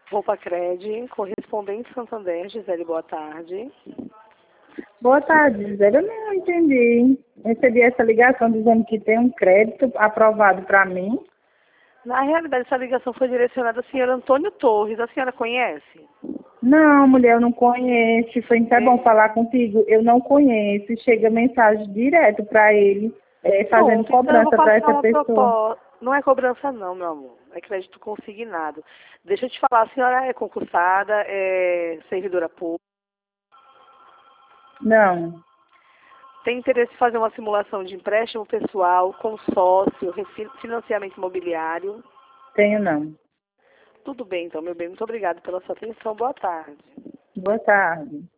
Roupa Cred, correspondente Santander, Gisele, boa tarde. Boa tarde, Gisele. Eu não entendi. Recebi essa ligação dizendo que tem um crédito aprovado para mim. Na realidade, essa ligação foi direcionada ao senhor Antônio Torres. A senhora conhece? Não, mulher, eu não conheço. Foi até bom falar contigo. Eu não conheço. Chega mensagem direto para ele, fazendo Pronto, então eu vou cobrança para passar essa uma pessoa. proposta. Não é cobrança não, meu amor. É crédito consignado. Deixa eu te falar, a senhora é concursada, é servidora pública. Não, Tem interesse em fazer uma simulação de empréstimo pessoal, consórcio, financiamento imobiliário? tenho não. Tudo bem, então, meu bem. Muito obrigada pela sua atenção. Boa tarde. Boa tarde.